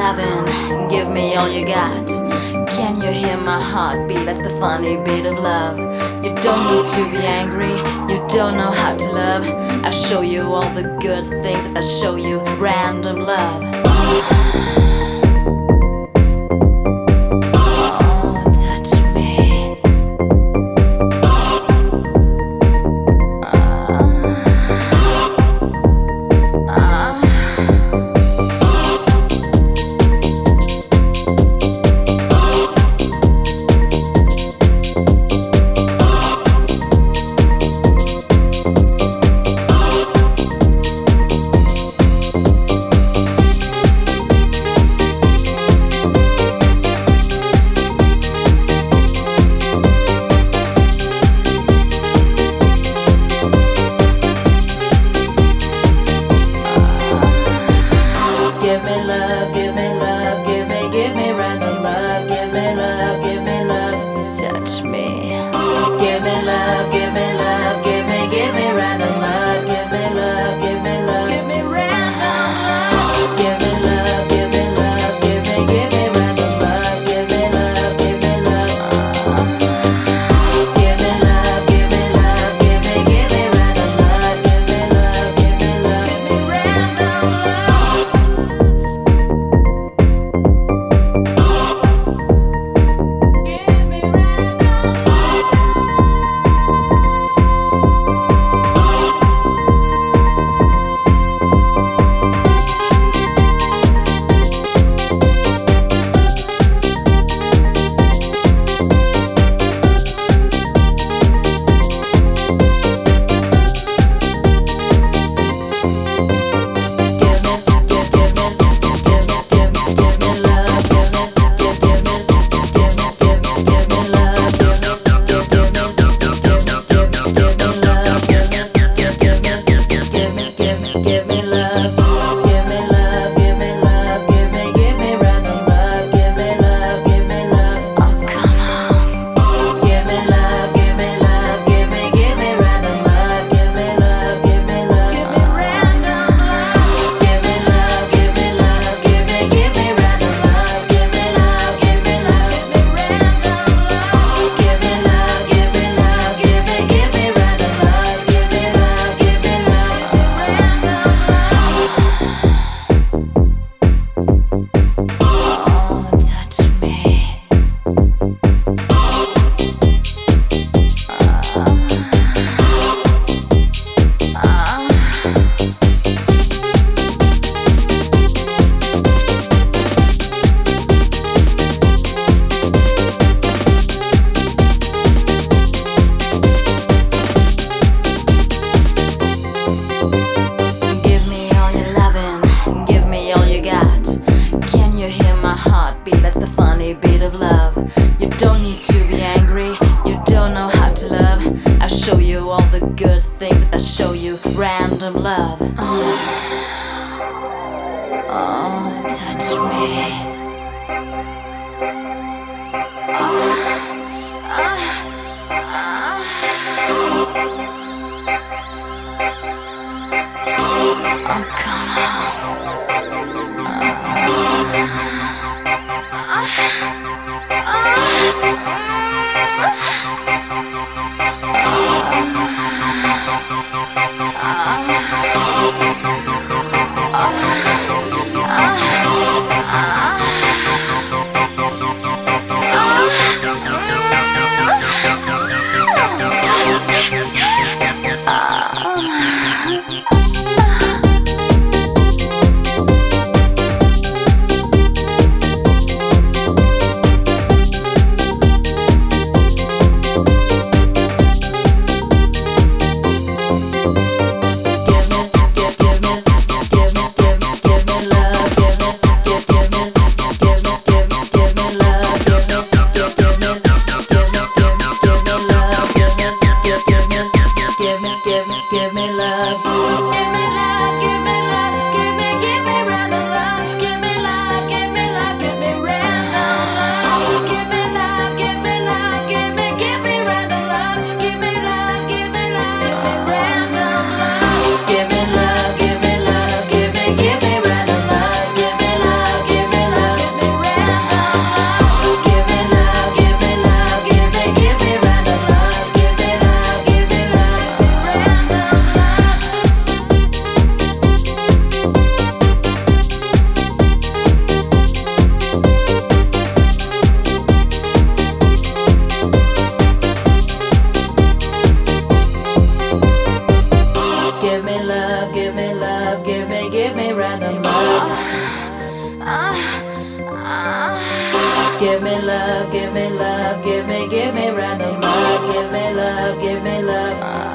loving, give me all you got. Can you hear my heartbeat? That's the funny bit of love. You don't need to be angry, you don't know how to love. I show you all the good things, I show you random love. Give me love, give me love, give me random love. Give me love, give me love, touch me. Give me love, give me love, give me random love. Give me love, give me love, give me random love. Give me love, give me love, give me random love. Give me love, give me love. Give me love, give me love, give me random love. Give me love, give me love, give me random love. That's the funny bit of love. You don't need to be angry, you don't know how to love. I show you all the good things, I show you random love. Oh, touch me. Oh, come on. random love. Give me love, give me love, give me random love. Give me love, give me love.